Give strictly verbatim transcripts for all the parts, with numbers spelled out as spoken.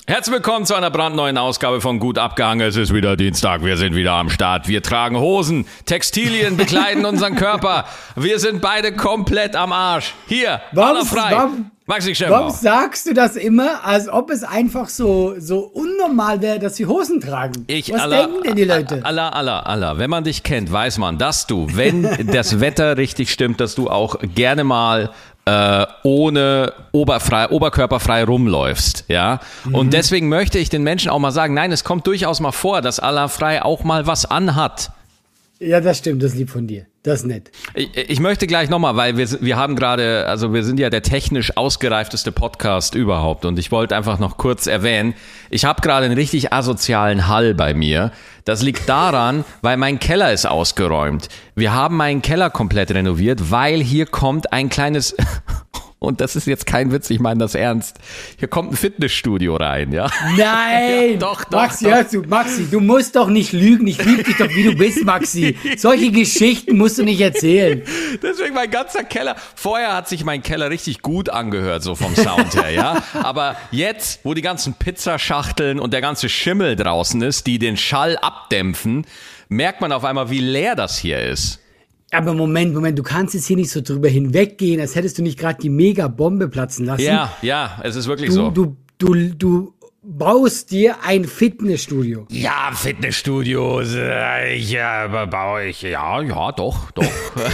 Herzlich willkommen zu einer brandneuen Ausgabe von Gut abgehangen. Es ist wieder Dienstag, wir sind wieder am Start. Wir tragen Hosen, Textilien bekleiden unseren Körper. Wir sind beide komplett am Arsch. Hier, warum, frei. Warum, Maxi warum sagst du das immer, als ob es einfach so, so unnormal wäre, dass wir Hosen tragen? Ich, Was Allah, denken denn die Leute? Allah, Allah, Allah. Wenn man dich kennt, weiß man, dass du, wenn das Wetter richtig stimmt, dass du auch gerne mal Äh, ohne oberfrei, oberkörperfrei rumläufst, ja. Mhm. Und deswegen möchte ich den Menschen auch mal sagen, nein, es kommt durchaus mal vor, dass Allah frei auch mal was anhat. Ja, das stimmt, das ist lieb von dir. Das ist nett. Ich, ich möchte gleich nochmal, weil wir, wir haben gerade, also wir sind ja der technisch ausgereifteste Podcast überhaupt und ich wollte einfach noch kurz erwähnen, ich habe gerade einen richtig asozialen Hall bei mir. Das liegt daran, weil mein Keller ist ausgeräumt. Wir haben meinen Keller komplett renoviert, weil hier kommt ein kleines... Und das ist jetzt kein Witz, ich meine das ernst. Hier kommt ein Fitnessstudio rein, ja? Nein! Ja, doch, doch, Maxi, doch. hörst du, Maxi, du musst doch nicht lügen. Ich liebe dich doch, wie du bist, Maxi. Solche Geschichten musst du nicht erzählen. Deswegen mein ganzer Keller. Vorher hat sich mein Keller richtig gut angehört, so vom Sound her, ja? Aber jetzt, wo die ganzen Pizzaschachteln und der ganze Schimmel draußen ist, die den Schall abdämpfen, merkt man auf einmal, wie leer das hier ist. Aber Moment, Moment, du kannst jetzt hier nicht so drüber hinweggehen, als hättest du nicht gerade die Mega-Bombe platzen lassen. Ja, ja, es ist wirklich du, so. Du, du, du baust dir ein Fitnessstudio. Ja, Fitnessstudio, äh, ja, baue ich, ja, ja, doch, doch.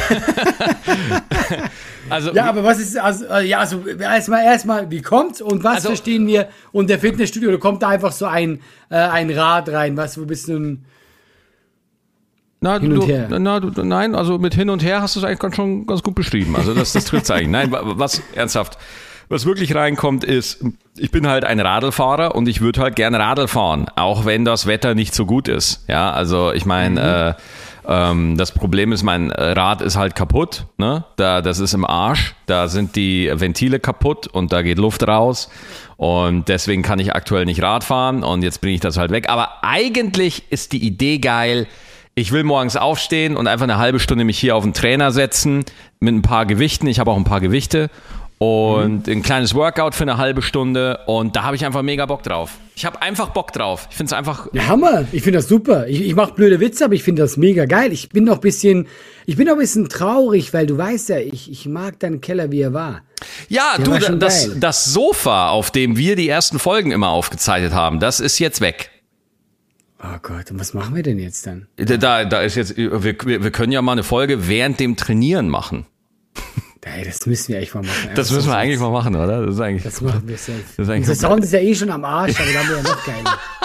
Also, ja, aber was ist, also, ja, also erstmal, erstmal, wie kommt's und was also, verstehen wir unter Fitnessstudio? Da kommt da einfach so ein, äh, ein Rad rein, was, wo bist du ein Na, hin und du, her. Na, du, nein, also mit hin und her hast du es eigentlich ganz, schon ganz gut beschrieben. Also das, das trifft es eigentlich. Nein, was ernsthaft, was wirklich reinkommt ist, ich bin halt ein Radlfahrer und ich würde halt gern Radl fahren, auch wenn das Wetter nicht so gut ist. Ja, also ich meine, mhm. äh, ähm, das Problem ist, mein Rad ist halt kaputt. Ne? Da, das ist im Arsch. Da sind die Ventile kaputt und da geht Luft raus. Und deswegen kann ich aktuell nicht Rad fahren und jetzt bringe ich das halt weg. Aber eigentlich ist die Idee geil. Ich will morgens aufstehen und einfach eine halbe Stunde mich hier auf den Trainer setzen mit ein paar Gewichten. Ich habe auch ein paar Gewichte und mhm. ein kleines Workout für eine halbe Stunde und da habe ich einfach mega Bock drauf. Ich habe einfach Bock drauf. Ich finde es einfach... Ja, Hammer. Ich finde das super. Ich, ich mache blöde Witze, aber ich finde das mega geil. Ich bin noch ein bisschen, ich bin noch ein bisschen traurig, weil du weißt ja, ich, ich mag deinen Keller, wie er war. Ja, Der du, war schon das, geil. das Sofa, auf dem wir die ersten Folgen immer aufgezeichnet haben, das ist jetzt weg. Oh Gott, und was machen wir denn jetzt dann? Da, da ist jetzt, wir, wir können ja mal eine Folge während dem Trainieren machen. Hey, das müssen wir echt mal machen. Das müssen wir eigentlich mal machen, oder? Das ist eigentlich. Das machen wir safe. Das ist eigentlich Unser Sound ist ja eh schon am Arsch, aber da haben wir ja noch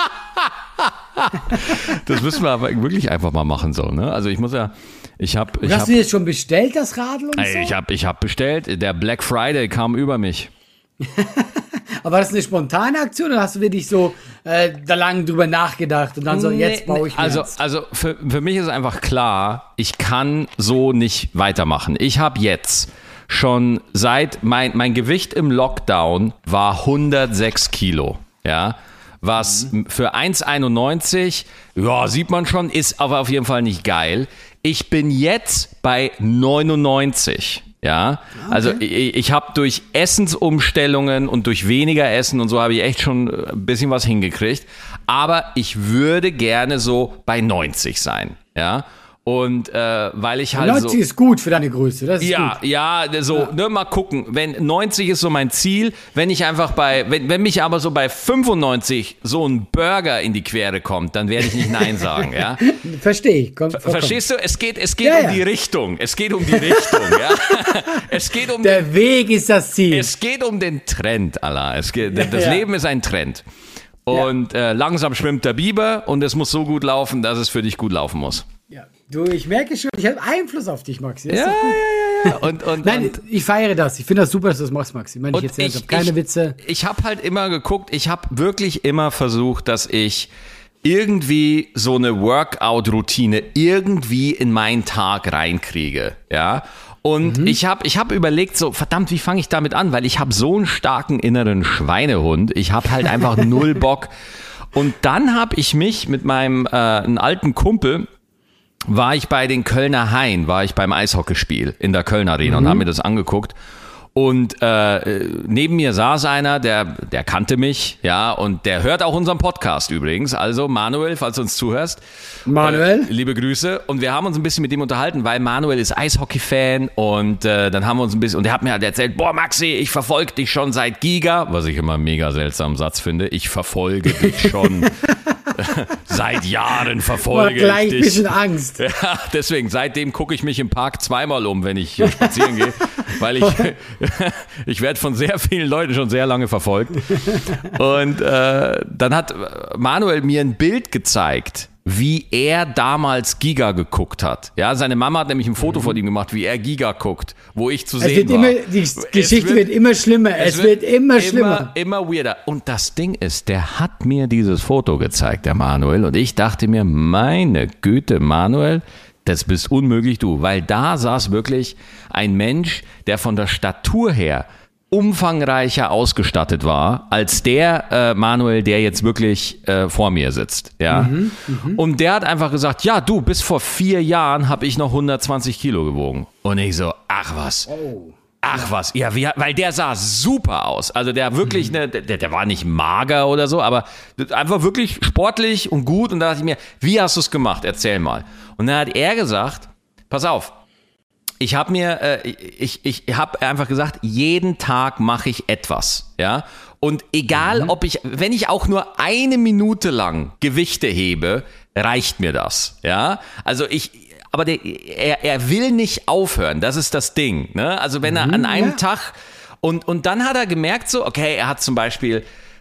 geile. Das müssen wir aber wirklich einfach mal machen, so, ne? Also ich muss ja, ich habe, ich Hast hab, du jetzt schon bestellt, das Radl und so? ich habe, ich habe bestellt. Der Black Friday kam über mich. Aber war das eine spontane Aktion oder hast du wirklich so äh, da lang drüber nachgedacht und dann so, jetzt baue ich mir Also, das? also für, für mich ist einfach klar, ich kann so nicht weitermachen. Ich habe jetzt schon seit, mein, mein Gewicht im Lockdown war hundertsechs Kilo, ja, was mhm. für eins Komma einundneunzig, ja, sieht man schon, ist aber auf jeden Fall nicht geil. Ich bin jetzt bei neunundneunzig. Ja, okay. Also ich, ich habe durch Essensumstellungen und durch weniger Essen und so habe ich echt schon ein bisschen was hingekriegt. Aber ich würde gerne so bei neunzig sein, ja. Und äh, weil ich halt neunzig so, ist gut für deine Größe, das ist ja, gut. ja, so, ja. Ne, mal gucken. Wenn neunzig ist so mein Ziel, wenn ich einfach bei, wenn, wenn mich aber so bei fünfundneunzig so ein Burger in die Quere kommt, dann werde ich nicht Nein sagen, ja. Verstehe ich. Komm, Verstehst du? Es geht, es geht ja, um ja. die Richtung. Es geht um die Richtung, ja. Es geht um Der den, Weg ist das Ziel. Es geht um den Trend, Allah. Es geht, Ja, das ja. Leben ist ein Trend. Und äh, langsam schwimmt der Biber und es muss so gut laufen, dass es für dich gut laufen muss. Ja. Du, ich merke schon, ich habe Einfluss auf dich, Maxi. Das Ja, ist doch gut. ja, ja, ja. Und, und, Nein, und, ich feiere das. Ich finde das super, dass du das machst, Maxi. Meine ich und jetzt ernsthaft. ich, Keine ich, Witze. Ich habe halt immer geguckt, ich habe wirklich immer versucht, dass ich irgendwie so eine Workout-Routine irgendwie in meinen Tag reinkriege, ja. Und mhm. ich habe ich hab überlegt, so verdammt, wie fange ich damit an? Weil ich habe so einen starken inneren Schweinehund. Ich habe halt einfach null Bock. Und dann habe ich mich mit meinem äh, einen alten Kumpel, war ich bei den Kölner Hain, war ich beim Eishockeyspiel in der Kölner Arena mhm. und habe mir das angeguckt. Und äh, neben mir saß einer, der, der kannte mich, ja, und der hört auch unseren Podcast übrigens. Also Manuel, falls du uns zuhörst. Manuel. Äh, liebe Grüße. Und wir haben uns ein bisschen mit ihm unterhalten, weil Manuel ist Eishockey-Fan und äh, dann haben wir uns ein bisschen, und er hat mir halt erzählt, boah Maxi, ich verfolge dich schon seit Giga, was ich immer einen mega seltsamen Satz finde. Ich verfolge dich schon seit Jahren, verfolge ich dich. Gleich ein bisschen Angst. Ja, deswegen, seitdem gucke ich mich im Park zweimal um, wenn ich spazieren gehe, weil ich ich werde von sehr vielen Leuten schon sehr lange verfolgt. Und äh, dann hat Manuel mir ein Bild gezeigt, wie er damals Giga geguckt hat. Ja, seine Mama hat nämlich ein Foto von ihm gemacht, wie er Giga guckt, wo ich zu es sehen wird war. Immer, die Geschichte wird, wird immer schlimmer. Es, es wird, wird immer schlimmer. Immer, immer weirder. Und das Ding ist, der hat mir dieses Foto gezeigt, der Manuel. Und ich dachte mir, meine Güte, Manuel, das bist unmöglich du. Weil da saß wirklich ein Mensch, der von der Statur her umfangreicher ausgestattet war als der äh, Manuel, der jetzt wirklich äh, vor mir sitzt. Ja? Mhm, mh. Und der hat einfach gesagt, ja du, bis vor vier Jahren habe ich noch hundertzwanzig Kilo gewogen. Und ich so, ach was. Oh. Ach was, ja, wie, weil der sah super aus. Also der wirklich, mhm. ne, der, der war nicht mager oder so, aber einfach wirklich sportlich und gut. Und da dachte ich mir, wie hast du es gemacht? Erzähl mal. Und dann hat er gesagt, pass auf, ich habe mir, äh, ich, ich habe einfach gesagt, jeden Tag mache ich etwas, ja. Und egal, mhm. ob ich, wenn ich auch nur eine Minute lang Gewichte hebe, reicht mir das, ja. Also ich, aber der, er, er will nicht aufhören, das ist das Ding, ne? Also wenn er an einem ja. Tag und und dann hat er gemerkt so, okay, er hat zum Beispiel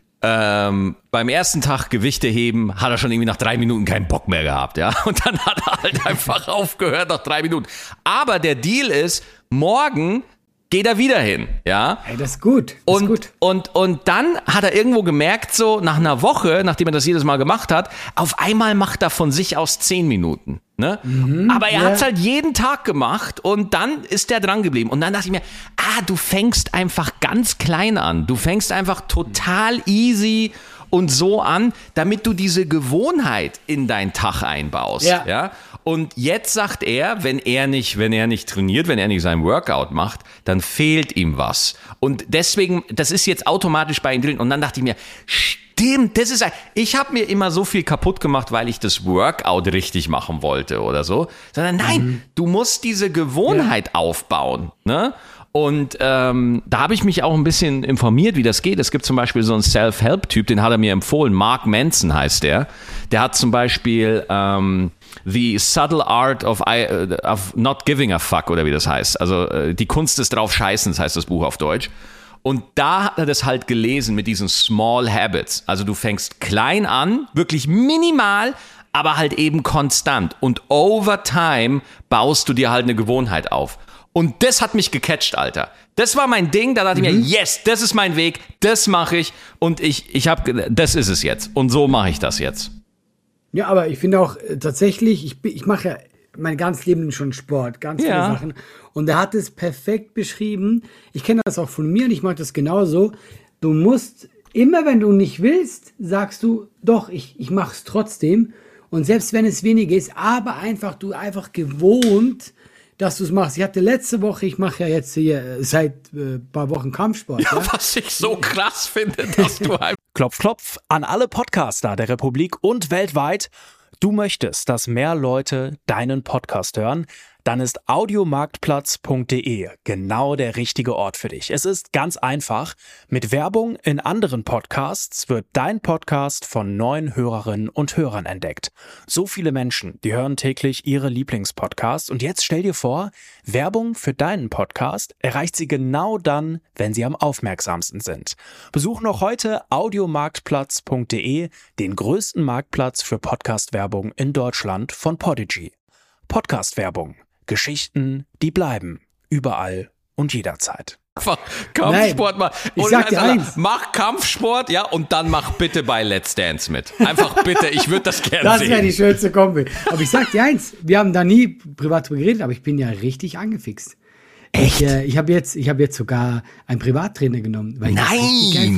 Ähm, beim ersten Tag Gewichte heben, hat er schon irgendwie nach drei Minuten keinen Bock mehr gehabt, ja. Und dann hat er halt einfach aufgehört nach drei Minuten. Aber der Deal ist, morgen geht er wieder hin, ja. Hey, das ist gut. Das und, ist gut. Und, und dann hat er irgendwo gemerkt, so nach einer Woche, nachdem er das jedes Mal gemacht hat, auf einmal macht er von sich aus zehn Minuten. Ne? Mhm, aber er ja. hat es halt jeden Tag gemacht und dann ist er dran geblieben. Und dann dachte ich mir, ah, du fängst einfach ganz klein an. Du fängst einfach total easy und so an, damit du diese Gewohnheit in deinen Tag einbaust. Ja. Ja? Und jetzt sagt er, wenn er nicht, wenn er nicht trainiert, wenn er nicht sein Workout macht, dann fehlt ihm was. Und deswegen, das ist jetzt automatisch bei ihm drin. Und dann dachte ich mir, stimmt, das ist ein, ich habe mir immer so viel kaputt gemacht, weil ich das Workout richtig machen wollte oder so. Sondern nein, mhm. du musst diese Gewohnheit ja. aufbauen, ne? Und ähm, da habe ich mich auch ein bisschen informiert, wie das geht. Es gibt zum Beispiel so einen Self-Help-Typ, den hat er mir empfohlen. Mark Manson heißt der. Der hat zum Beispiel ähm, The Subtle Art of, I, of Not Giving a Fuck oder wie das heißt. Also äh, die Kunst des Draufscheißens heißt das Buch auf Deutsch. Und da hat er das halt gelesen mit diesen Small Habits. Also du fängst klein an, wirklich minimal, aber halt eben konstant. Und over time baust du dir halt eine Gewohnheit auf. Und das hat mich gecatcht, Alter. Das war mein Ding, da dachte mhm. ich mir, yes, das ist mein Weg, das mache ich und ich, ich habe, das ist es jetzt und so mache ich das jetzt. Ja, aber ich finde auch äh, tatsächlich, ich, ich mache ja mein ganzes Leben schon Sport, ganz viele ja. Sachen und er hat es perfekt beschrieben. Ich kenne das auch von mir und ich mache das genauso. Du musst, immer wenn du nicht willst, sagst du, doch, ich, ich mache es trotzdem und selbst wenn es weniger ist, aber einfach, du einfach gewohnt, dass du es machst. Ich hatte letzte Woche, ich mache ja jetzt hier seit ein äh, paar Wochen Kampfsport. Ja, ja, was ich so krass finde, dass du halt... Klopf, klopf an alle Podcaster der Republik und weltweit. Du möchtest, dass mehr Leute deinen Podcast hören? Dann ist audiomarktplatz punkt de genau der richtige Ort für dich. Es ist ganz einfach. Mit Werbung in anderen Podcasts wird dein Podcast von neuen Hörerinnen und Hörern entdeckt. So viele Menschen, die hören täglich ihre Lieblingspodcasts und jetzt stell dir vor, Werbung für deinen Podcast erreicht sie genau dann, wenn sie am aufmerksamsten sind. Besuch noch heute audiomarktplatz punkt de, den größten Marktplatz für Podcast-Werbung in Deutschland von Podigy. Podcast-Werbung. Geschichten, die bleiben. Überall und jederzeit. Kampfsport mal. Ich sag dir eins. Mach Kampfsport, ja, und dann mach bitte bei Let's Dance mit. Einfach bitte, ich würde das gerne das sehen. Das wäre die schönste Kombi. Aber ich sag dir eins, wir haben da nie privat drüber geredet, aber ich bin ja richtig angefixt. Echt? Ich, äh, ich habe jetzt, ich hab jetzt sogar einen Privattrainer genommen. Weil ich Nein! das richtig geil fand.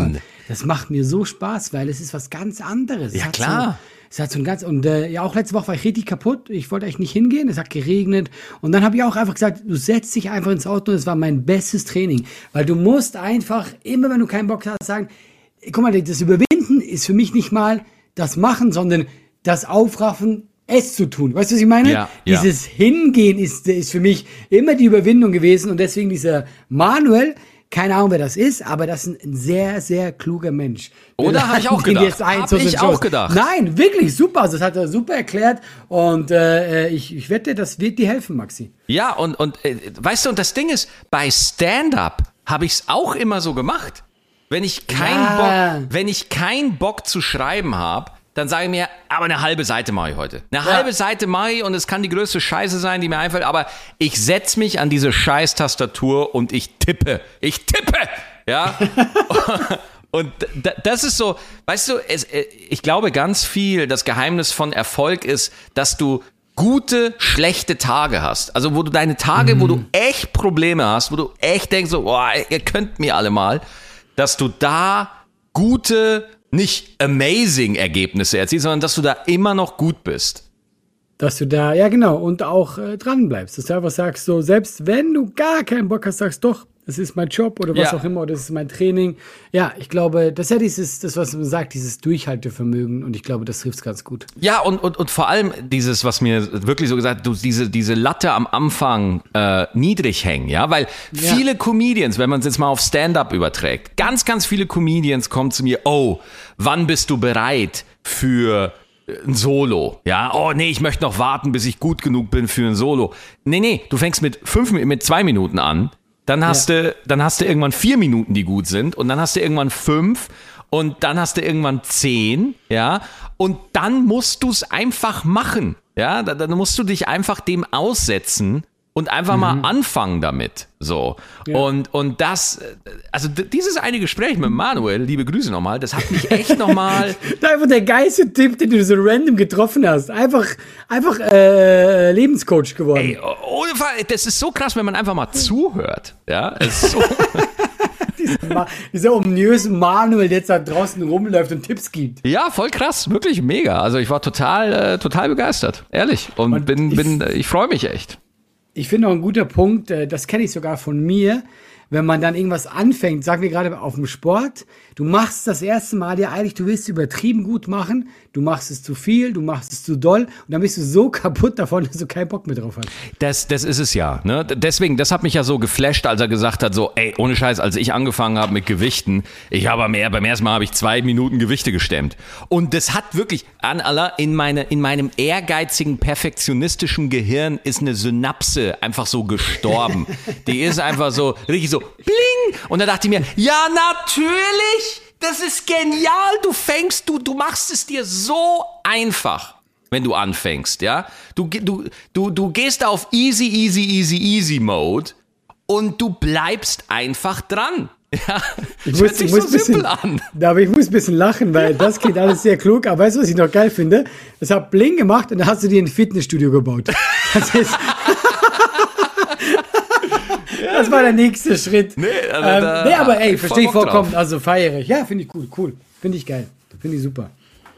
das macht mir so Spaß, weil es ist was ganz anderes. Ja, klar. So, es hat so ein ganz, und äh, ja, auch letzte Woche war ich richtig kaputt. Ich wollte eigentlich nicht hingehen, es hat geregnet. Und dann habe ich auch einfach gesagt, du setzt dich einfach ins Auto. Das war mein bestes Training. Weil du musst einfach, immer wenn du keinen Bock hast, sagen, guck mal, das Überwinden ist für mich nicht mal das Machen, sondern das Aufraffen, es zu tun. Weißt du, was ich meine? Ja, ja. Dieses Hingehen ist, ist für mich immer die Überwindung gewesen. Und deswegen dieser Manuel, keine Ahnung, wer das ist, aber das ist ein sehr, sehr kluger Mensch. Oder habe ich auch gedacht. Habe ich auch gedacht. Nein, wirklich super. Also das hat er super erklärt. Und äh, ich, ich wette, das wird dir helfen, Maxi. Ja, und, und äh, weißt du, und das Ding ist, bei Stand-Up habe ich es auch immer so gemacht. Wenn ich keinen Ja. Bock, wenn ich keinen Bock zu schreiben habe, dann sage ich mir, aber eine halbe Seite mache ich heute. Eine Ja. halbe Seite mache ich und es kann die größte Scheiße sein, die mir einfällt, aber ich setze mich an diese Scheiß-Tastatur und ich tippe. Ich tippe! Ja? Und d- das ist so, weißt du, es, ich glaube ganz viel, das Geheimnis von Erfolg ist, dass du gute, schlechte Tage hast. Also wo du deine Tage, mhm. wo du echt Probleme hast, wo du echt denkst so, boah, ihr könnt mir alle mal, dass du da gute, nicht amazing Ergebnisse erzielst, sondern dass du da immer noch gut bist. Dass du da, ja genau, und auch äh, dran bleibst. Dass du einfach sagst, so, selbst wenn du gar keinen Bock hast, sagst, doch, das ist mein Job oder was Ja. auch immer, oder das ist mein Training. Ja, ich glaube, das ist ja dieses, das, was man sagt, dieses Durchhaltevermögen, und ich glaube, das trifft es ganz gut. Ja, und, und, und vor allem dieses, was mir wirklich so gesagt, du, diese, diese Latte am Anfang äh, niedrig hängen, ja, weil Ja. viele Comedians, wenn man es jetzt mal auf Stand-up überträgt, ganz, ganz viele Comedians kommen zu mir, oh, wann bist du bereit für ein Solo? Ja, oh nee, ich möchte noch warten, bis ich gut genug bin für ein Solo. Nee, nee, du fängst mit fünf, mit zwei Minuten an, dann hast Ja. du, dann hast du irgendwann vier Minuten, die gut sind, und dann hast du irgendwann fünf, und dann hast du irgendwann zehn, ja, und dann musst du es einfach machen, ja, dann, dann musst du dich einfach dem aussetzen und einfach Mhm. mal anfangen damit, so. Ja. Und, und das, also d- dieses eine Gespräch mit Manuel, liebe Grüße nochmal, das hat mich echt nochmal, Da einfach der geilste Tipp, den du so random getroffen hast. Einfach, einfach äh, Lebenscoach geworden. ey, ohne Fall, das ist so krass, wenn man einfach mal zuhört, ja, es ist so, Ma- Dieser ominöse Manuel, der jetzt da draußen rumläuft und Tipps gibt. ja, voll krass, wirklich mega, also ich war total, äh, total begeistert, ehrlich, und, Und bin, ich- bin, ich freue mich echt. Ich finde auch ein guter Punkt, äh, das kenne ich sogar von mir, wenn man dann irgendwas anfängt, sagen wir gerade auf dem Sport, du machst das erste Mal ja eigentlich, du willst es übertrieben gut machen, du machst es zu viel, du machst es zu doll und dann bist du so kaputt davon, dass du keinen Bock mehr drauf hast. Das, das ist es ja. Ne? Deswegen, das hat mich ja so geflasht, als er gesagt hat, so, ey, ohne Scheiß, als ich angefangen habe mit Gewichten, ich habe am, beim ersten Mal habe ich zwei Minuten Gewichte gestemmt. Und das hat wirklich, an Allah, in, meine, in meinem ehrgeizigen, perfektionistischen Gehirn ist eine Synapse einfach so gestorben. Die ist einfach so, richtig so, bling! Und da dachte ich mir, ja, natürlich! Das ist genial, du fängst, du, du machst es dir so einfach, wenn du anfängst, ja. Du, du, du, du gehst auf easy, easy, easy, easy Mode und du bleibst einfach dran. Ja, das hört sich so ein bisschen, simpel an. Aber ich muss ein bisschen lachen, weil das klingt alles sehr klug. Aber weißt du, was ich noch geil finde? Das hat Bling gemacht und dann hast du dir ein Fitnessstudio gebaut. Das ist... Das war der nächste Schritt. Nee, aber, ähm, da nee, aber ey, hab ich verstehe ich voll Bock vollkommen. drauf. Also feiere ich. Ja, finde ich cool, cool. Finde ich geil. Finde ich super.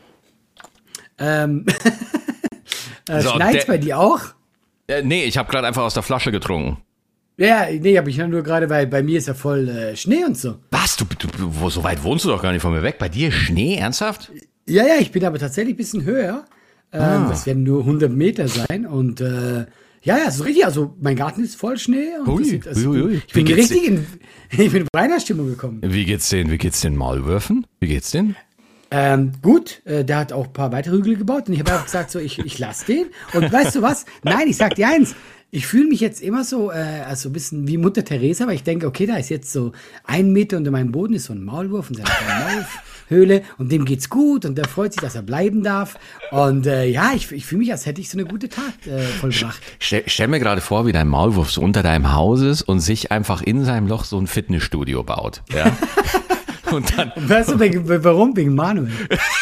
Ähm, äh, So, schneit's der- bei dir auch? Äh, nee, ich habe gerade einfach aus der Flasche getrunken. Ja, nee, aber ich nur gerade, weil bei mir ist ja voll äh, Schnee und so. Was? Du, du, wo, so weit wohnst du doch gar nicht von mir weg. Bei dir Schnee? Ernsthaft? Ja, ja, ich bin aber tatsächlich ein bisschen höher. Ähm, Ah. Das werden nur hundert Meter sein. Und äh, ja, ja, so richtig. Also mein Garten ist voll Schnee. Und Ui, das sieht, also, ui, ui. Ich bin Wie geht's richtig in, ich bin in Weihnachtsstimmung gekommen. Wie geht's den, wie geht's den Maulwürfen? Wie geht's den? Ähm, gut, äh, der hat auch ein paar weitere Hügel gebaut und ich habe einfach gesagt, so, ich, ich lasse den. Und weißt du was? Nein, ich sag dir eins. Ich fühle mich jetzt immer so, äh, also ein bisschen wie Mutter Teresa, weil ich denke, okay, da ist jetzt so ein Meter unter meinem Boden ist so ein Maulwurf und seine kleine Maulhöhle und dem geht's gut und der freut sich, dass er bleiben darf. Und äh, ja, ich, ich fühle mich, als hätte ich so eine gute Tat äh, vollbracht. Stell, stell mir gerade vor, wie dein Maulwurf so unter deinem Haus ist und sich einfach in seinem Loch so ein Fitnessstudio baut. Ja? Und dann, Und weißt du, wegen, warum? Wegen Manuel.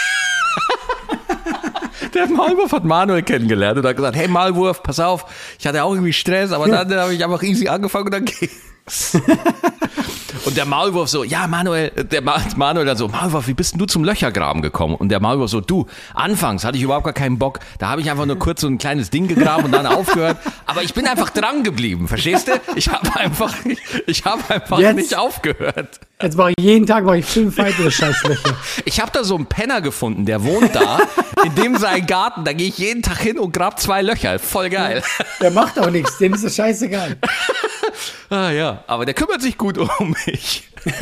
der Maulwurf hat Manuel kennengelernt und hat gesagt, hey Maulwurf, pass auf, ich hatte auch irgendwie Stress, aber dann habe ich einfach easy angefangen und dann ging's. Und der Maulwurf so, ja Manuel, der Ma- Manuel dann so, Maulwurf, wie bist denn du zum Löchergraben gekommen? Und der Maulwurf so, du, anfangs hatte ich überhaupt gar keinen Bock, da habe ich einfach nur kurz so ein kleines Ding gegraben und dann aufgehört, aber ich bin einfach dran geblieben, verstehst du? Ich habe einfach, ich habe einfach Jetzt? nicht aufgehört. Jetzt mache ich jeden Tag mache ich fünf weitere Scheißlöcher. Ich habe da so einen Penner gefunden, der wohnt da, in dem sein Garten, da gehe ich jeden Tag hin und grab zwei Löcher, voll geil. Der macht auch nichts, dem ist das scheißegal. Ah ja, aber der kümmert sich gut um mich.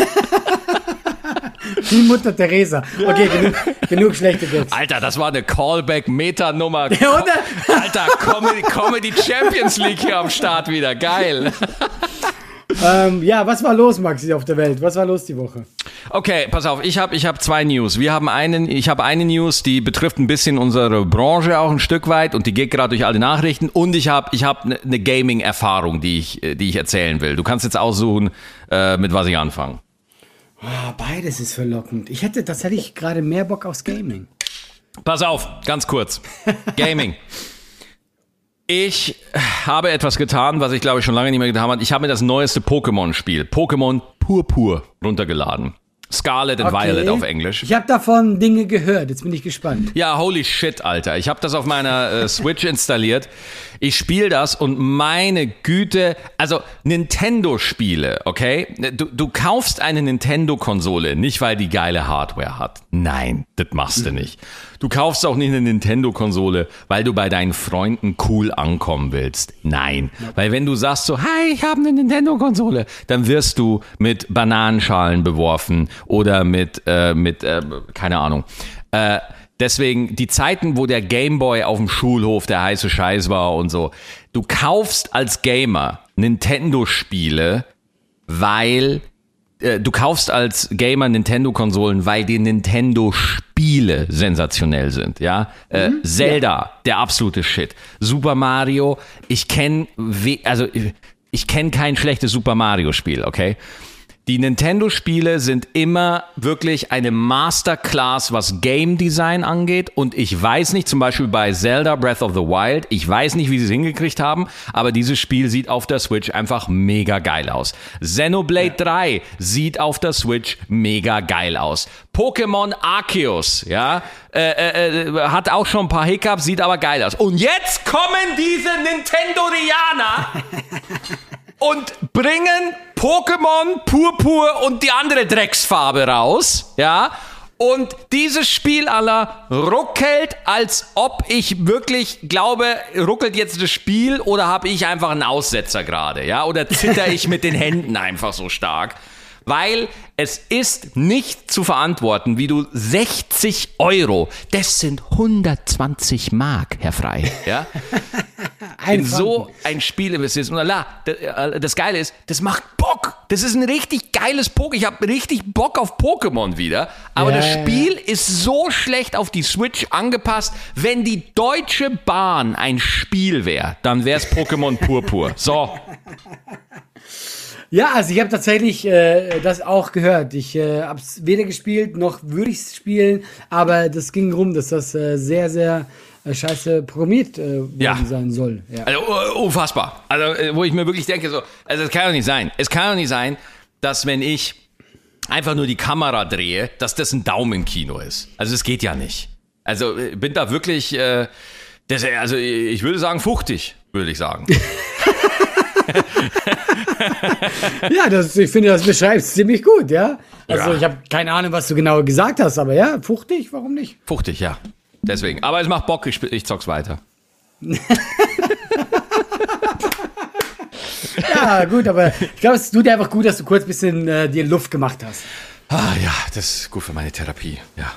Die Mutter Teresa. Okay, genug, genug schlechte Gags. Alter, das war eine Callback-Meta-Nummer. Ja, oder? Alter, Comedy, Comedy Champions League hier am Start wieder. Geil. Ähm, ja, was war los, Maxi, auf der Welt? Was war los die Woche? Okay, pass auf, ich habe ich hab zwei News. Wir haben einen, ich habe eine News, die betrifft ein bisschen unsere Branche auch ein Stück weit und die geht gerade durch alle Nachrichten. Und ich habe ich hab eine ne Gaming-Erfahrung, die ich, die ich erzählen will. Du kannst jetzt aussuchen, äh, mit was ich anfange. Oh, beides ist verlockend. Ich hätte tatsächlich gerade mehr Bock aufs Gaming. Pass auf, ganz kurz. Gaming. Ich habe etwas getan, was ich glaube ich schon lange nicht mehr getan habe. Ich habe mir das neueste Pokémon-Spiel, Pokémon Purpur, runtergeladen. Scarlet and Okay. Violet auf Englisch. Ich habe davon Dinge gehört, jetzt bin ich gespannt. Ja, holy shit, Alter. Ich habe das auf meiner äh, Switch installiert. Ich spiele das und meine Güte, also Nintendo-Spiele, okay? Du, du kaufst eine Nintendo-Konsole, nicht weil die geile Hardware hat. Nein, das machst du nicht. Du kaufst auch nicht eine Nintendo-Konsole, weil du bei deinen Freunden cool ankommen willst. Nein, weil wenn du sagst so, hi, ich habe eine Nintendo-Konsole, dann wirst du mit Bananenschalen beworfen oder mit, äh, mit äh, keine Ahnung, äh, deswegen, die Zeiten, wo der Gameboy auf dem Schulhof der heiße Scheiß war und so, du kaufst als Gamer Nintendo-Spiele, weil, äh, du kaufst als Gamer Nintendo-Konsolen, weil die Nintendo-Spiele sensationell sind, ja. Äh, mhm, Zelda, ja. Der absolute Shit. Super Mario, ich kenne, also ich, ich kenne kein schlechtes Super Mario-Spiel, okay? Die Nintendo-Spiele sind immer wirklich eine Masterclass, was Game Design angeht. Und ich weiß nicht, zum Beispiel bei Zelda Breath of the Wild, ich weiß nicht, wie sie es hingekriegt haben, aber dieses Spiel sieht auf der Switch einfach mega geil aus. Xenoblade ja. drei sieht auf der Switch mega geil aus. Pokémon Arceus, ja, äh, äh, hat auch schon ein paar Hiccups, sieht aber geil aus. Und jetzt kommen diese Nintendorianer und bringen Pokémon Purpur und die andere Drecksfarbe raus, ja, und dieses Spiel aller ruckelt, als ob ich wirklich glaube, ruckelt jetzt das Spiel oder habe ich einfach einen Aussetzer gerade, ja, oder zitter ich mit den Händen einfach so stark. Weil es ist nicht zu verantworten, wie du sechzig Euro, das sind hundertzwanzig Mark, Herr Frey, ja, in so ein Spiel investierst. Und la, das Geile ist, das macht Bock. Das ist ein richtig geiles Pokémon. Ich habe richtig Bock auf Pokémon wieder. Aber ja, das Spiel ja. ist so schlecht auf die Switch angepasst. Wenn die Deutsche Bahn ein Spiel wäre, dann wäre es Pokémon Purpur. So. Ja, also ich habe tatsächlich äh, das auch gehört. Ich äh, habe es weder gespielt, noch würde ich es spielen, aber das ging rum, dass das äh, sehr, sehr äh, scheiße programmiert äh, ja. sein soll. Ja. Also uh, unfassbar. Also äh, wo ich mir wirklich denke, so, also es kann doch nicht sein. Es kann doch nicht sein, dass wenn ich einfach nur die Kamera drehe, dass das ein Daumenkino ist. Also es geht ja nicht. Also ich bin da wirklich, äh, das, also ich würde sagen fuchtig, würde ich sagen. Ja, das, ich finde, das beschreibst ziemlich gut, ja. Also ja. ich habe keine Ahnung, was du genau gesagt hast, aber ja, fuchtig, warum nicht? Fuchtig, ja. Deswegen. Aber es macht Bock, ich, ich zock's weiter. Ja, gut, aber ich glaube, es tut dir einfach gut, dass du kurz ein bisschen äh, dir Luft gemacht hast. Ah ja, das ist gut für meine Therapie, ja.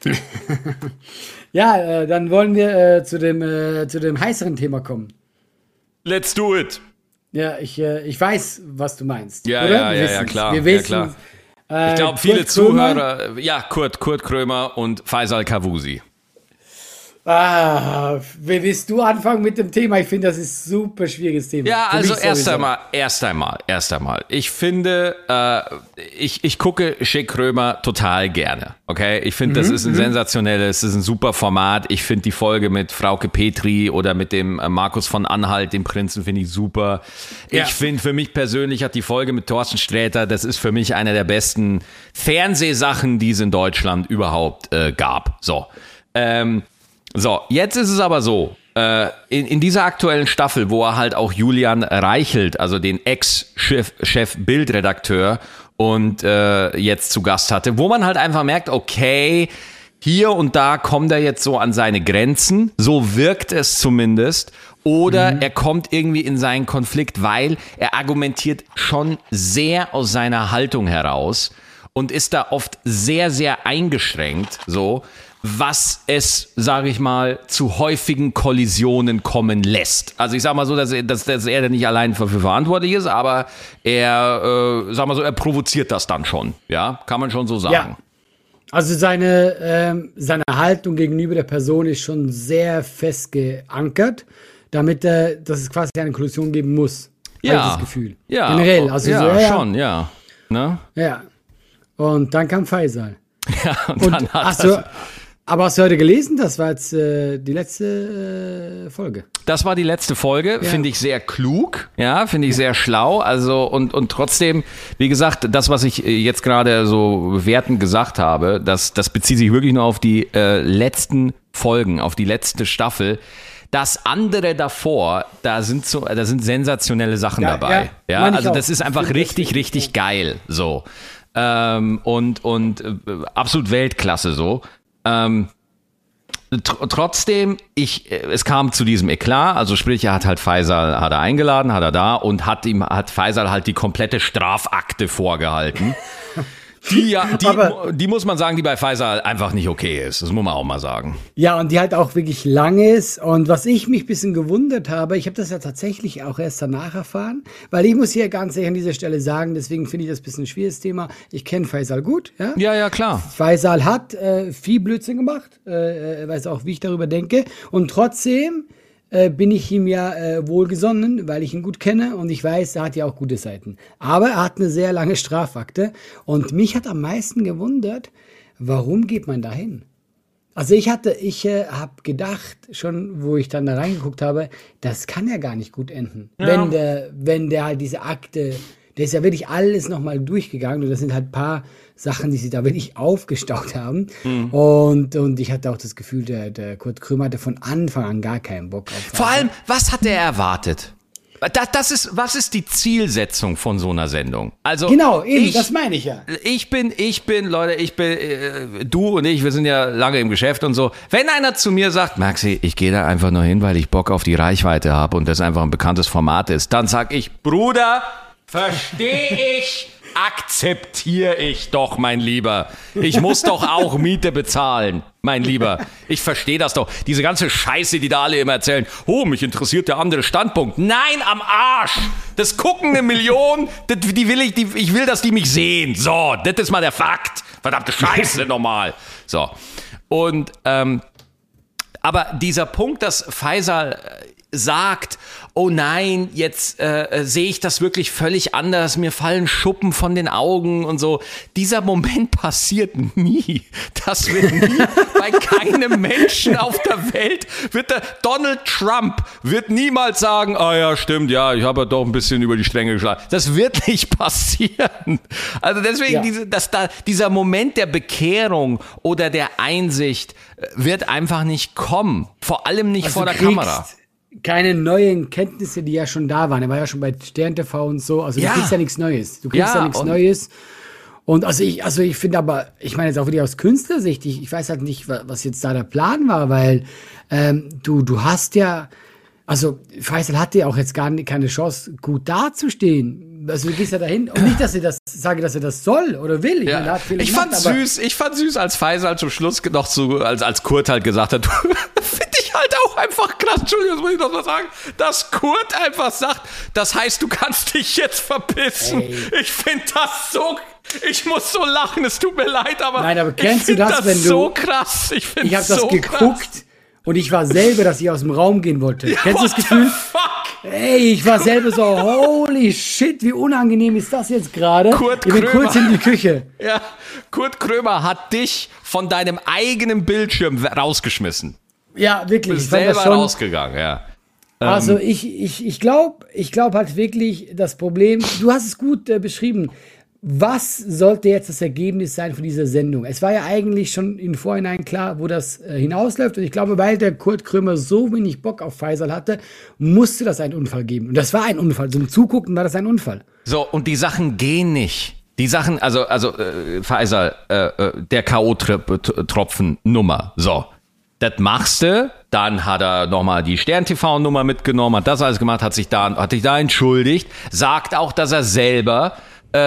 Ja, äh, dann wollen wir äh, zu dem, äh, zu dem heißeren Thema kommen. Let's do it. Ja, ich, äh, ich weiß, was du meinst. Ja, oder? ja, Wir ja, wissen's. ja, klar. Wir wissen, ja, klar. Äh, ich glaube, viele Kurt Zuhörer, Krömer, ja, Kurt, Kurt Krömer und Faisal Kavusi. Ah, willst du anfangen mit dem Thema? Ich finde, das ist ein super schwieriges Thema. Ja, also erst einmal, erst einmal, erst einmal. Ich finde, äh, ich, ich gucke Schick Römer total gerne, okay? Ich finde, das mhm, ist ein sensationelles, das ist ein super Format. Ich finde die Folge mit Frauke Petri oder mit dem äh, Markus von Anhalt, dem Prinzen, finde ich super. Ja. Ich finde, für mich persönlich hat die Folge mit Thorsten Sträter, das ist für mich eine der besten Fernsehsachen, die es in Deutschland überhaupt äh, gab. So, ähm, So, jetzt ist es aber so, äh, in, in dieser aktuellen Staffel, wo er halt auch Julian Reichelt, also den Ex-Chef Chef Bildredakteur und äh, jetzt zu Gast hatte, wo man halt einfach merkt, okay, hier und da kommt er jetzt so an seine Grenzen, so wirkt es zumindest, oder mhm. er kommt irgendwie in seinen Konflikt, weil er argumentiert schon sehr aus seiner Haltung heraus und ist da oft sehr, sehr eingeschränkt, so, was es, sage ich mal, zu häufigen Kollisionen kommen lässt. Also ich sage mal so, dass er, dass, dass er nicht allein dafür verantwortlich ist, aber er, äh, sag mal so, er provoziert das dann schon. Ja, kann man schon so sagen. Ja. Also seine, ähm, seine Haltung gegenüber der Person ist schon sehr fest geankert, damit äh, dass es quasi eine Kollision geben muss. Ja. Das Gefühl. Ja. Generell. Also ja, so, ja, schon, ja. Ne? Ja. Und dann kam Faisal. Ja, und, und dann hat hast du, aber hast du heute gelesen? Das war jetzt äh, die letzte äh, Folge. Das war die letzte Folge, ja. Finde ich sehr klug, ja, finde ich sehr schlau, also und, und trotzdem, wie gesagt, das, was ich jetzt gerade so wertend gesagt habe, das, das bezieht sich wirklich nur auf die äh, letzten Folgen, auf die letzte Staffel. Das andere davor, da sind so, da sind sensationelle Sachen ja, dabei, ja, ja? Also das ist einfach richtig, richtig geil, so ähm, und und äh, absolut Weltklasse, so. Ähm, tr- trotzdem, ich, es kam zu diesem Eklat, also sprich, er hat halt Faisal, hat er eingeladen, hat er da und hat ihm, hat Faisal halt die komplette Strafakte vorgehalten. Die ja, die, aber, die muss man sagen, die bei Faisal einfach nicht okay ist. Das muss man auch mal sagen. Ja, und die halt auch wirklich lang ist. Und was ich mich ein bisschen gewundert habe, ich habe das ja tatsächlich auch erst danach erfahren, weil ich muss hier ganz ehrlich an dieser Stelle sagen, deswegen finde ich das ein bisschen ein schwieriges Thema. Ich kenne Faisal gut, ja. Ja, ja, klar. Faisal hat äh, viel Blödsinn gemacht, äh, weiß auch, wie ich darüber denke. Und trotzdem äh, bin ich ihm ja äh, wohlgesonnen, weil ich ihn gut kenne und ich weiß, er hat ja auch gute Seiten. Aber er hat eine sehr lange Strafakte und mich hat am meisten gewundert, warum geht man da hin? Also ich hatte, ich äh, habe gedacht, schon wo ich dann da reingeguckt habe, das kann ja gar nicht gut enden. Ja. Wenn der, wenn der halt diese Akte, der ist ja wirklich alles nochmal durchgegangen und das sind halt ein paar Sachen, die sie da wirklich aufgestaut haben. Mhm. Und, und ich hatte auch das Gefühl, der, der Kurt Krömer hatte von Anfang an gar keinen Bock auf. Vor allem, was hat er erwartet? Das, das ist, was ist die Zielsetzung von so einer Sendung? Also genau, eben, ich, das meine ich ja. Ich bin, ich bin, Leute, ich bin, äh, du und ich, wir sind ja lange im Geschäft und so. Wenn einer zu mir sagt, Maxi, ich gehe da einfach nur hin, weil ich Bock auf die Reichweite habe und das einfach ein bekanntes Format ist, dann sag ich, Bruder, verstehe ich, akzeptiere ich doch, mein Lieber. Ich muss doch auch Miete bezahlen, mein Lieber. Ich verstehe das doch. Diese ganze Scheiße, die da alle immer erzählen. Oh, mich interessiert der andere Standpunkt. Nein, am Arsch. Das gucken eine Million. Das, die will ich, die, ich will, dass die mich sehen. So, das ist mal der Fakt. Verdammte Scheiße, normal. So. Und, ähm, aber dieser Punkt, dass Faisal sagt, oh nein, jetzt äh, sehe ich das wirklich völlig anders, mir fallen Schuppen von den Augen und so. Dieser Moment passiert nie. Das wird nie bei keinem Menschen auf der Welt, wird der Donald Trump wird niemals sagen, ah ja, stimmt, ja, ich habe doch ein bisschen über die Stränge geschlagen. Das wird nicht passieren. Also deswegen, ja. diese, dass da, dieser Moment der Bekehrung oder der Einsicht wird einfach nicht kommen. Vor allem nicht also vor der Kamera. Keine neuen Kenntnisse, die ja schon da waren. Er war ja schon bei Stern T V und so. Also du ja. kriegst ja nichts Neues. Du kriegst ja, ja nichts Neues. Und also ich, also ich finde aber, ich meine jetzt auch wieder aus Künstlersicht, ich, ich weiß halt nicht, was jetzt da der Plan war, weil ähm, du, du hast ja, also Faisal hatte ja auch jetzt gar keine Chance, gut dazustehen. Also du gehst ja dahin, und nicht, dass ich das sage, dass er das soll oder will. Ich, ja. meine, er hat viel ich gemacht, fand süß, ich fand süß, als Faisal zum Schluss noch so, als, als Kurt halt gesagt hat, finde ich halt auch einfach krass, Entschuldigung, das muss ich noch mal sagen, dass Kurt einfach sagt, das heißt, du kannst dich jetzt verpissen. Ey. Ich finde das so, ich muss so lachen, es tut mir leid, aber, Nein, aber kennst ich du das, das wenn du, so krass, ich finde ich habe so das geguckt. Krass. Und ich war selber, dass ich aus dem Raum gehen wollte. Ja, Kennst du das Gefühl? Ey, ich war selber so, holy shit, wie unangenehm ist das jetzt gerade? Kurt ich bin Krömer. kurz in die Küche. Ja, Kurt Krömer hat dich von deinem eigenen Bildschirm rausgeschmissen. Ja, wirklich. Bist ich fand selber das schon, rausgegangen, ja. Also ich, ich, ich glaube ich glaub halt wirklich, das Problem, du hast es gut äh, beschrieben, was sollte jetzt das Ergebnis sein von dieser Sendung? Es war ja eigentlich schon im Vorhinein klar, wo das äh, hinausläuft. Und ich glaube, weil der Kurt Krömer so wenig Bock auf Faisal hatte, musste das einen Unfall geben. Und das war ein Unfall. Zum Zugucken war das ein Unfall. So, und die Sachen gehen nicht. Die Sachen, also, also äh, Faisal, äh, äh, der K O-Tropfen-Nummer, so. Das machst du, dann hat er nochmal die Stern-T V-Nummer mitgenommen, hat das alles gemacht, hat sich da, hat sich da entschuldigt, sagt auch, dass er selber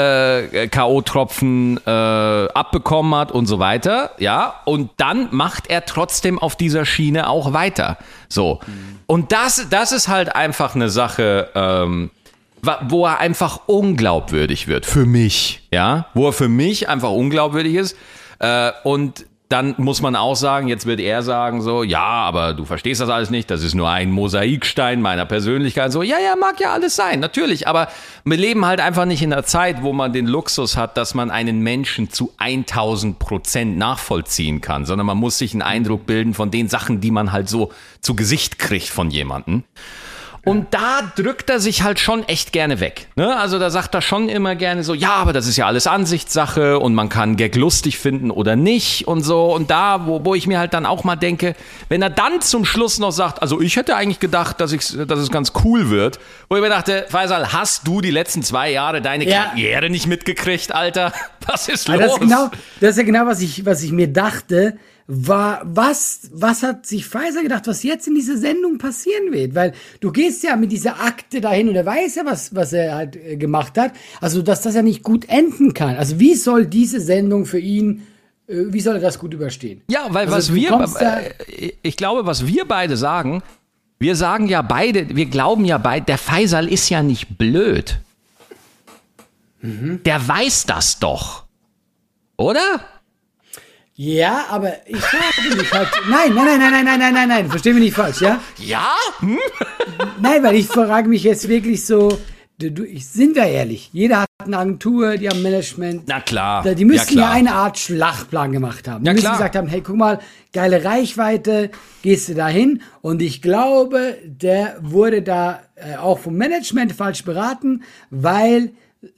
äh, K O-Tropfen äh, abbekommen hat und so weiter, ja, und dann macht er trotzdem auf dieser Schiene auch weiter, so. Und das, das ist halt einfach eine Sache, ähm, wo er einfach unglaubwürdig wird, für mich, ja, wo er für mich einfach unglaubwürdig ist, äh, und dann muss man auch sagen, jetzt wird er sagen so, ja, aber du verstehst das alles nicht, das ist nur ein Mosaikstein meiner Persönlichkeit. So, ja, ja, mag ja alles sein, natürlich, aber wir leben halt einfach nicht in einer Zeit, wo man den Luxus hat, dass man einen Menschen zu tausend Prozent nachvollziehen kann, sondern man muss sich einen Eindruck bilden von den Sachen, die man halt so zu Gesicht kriegt von jemandem. Und da drückt er sich halt schon echt gerne weg. Ne? Also da sagt er schon immer gerne so, ja, aber das ist ja alles Ansichtssache und man kann Gag lustig finden oder nicht und so. Und da, wo, wo ich mir halt dann auch mal denke, wenn er dann zum Schluss noch sagt, also ich hätte eigentlich gedacht, dass, ich, dass es ganz cool wird, wo ich mir dachte, Faisal, hast du die letzten zwei Jahre deine ja. Karriere nicht mitgekriegt, Alter? Was ist los? Das ist, genau, das ist ja genau, was ich, was ich mir dachte. War, was, was hat sich Faisal gedacht, was jetzt in dieser Sendung passieren wird? Weil du gehst ja mit dieser Akte dahin und er weiß ja, was, was er halt äh, gemacht hat. Also, dass das ja nicht gut enden kann. Also, wie soll diese Sendung für ihn, äh, wie soll er das gut überstehen? Ja, weil also, was wir, äh, ich glaube, was wir beide sagen, wir sagen ja beide, wir glauben ja beide, der Faisal ist ja nicht blöd. Mhm. Der weiß das doch. Oder? Ja, aber ich frage mich halt, nein, nein, nein, nein, nein, nein, nein, nein, nein, versteh mich nicht falsch, ja? Ja? Hm? Nein, weil ich frage mich jetzt wirklich so, du, du, sind wir ehrlich, jeder hat eine Agentur, die haben Management. Na klar. Die müssen ja, ja eine Art Schlachtplan gemacht haben. Die ja, müssen klar. gesagt haben, hey, guck mal, geile Reichweite, gehst du da hin? Und ich glaube, der wurde da äh, auch vom Management falsch beraten, weil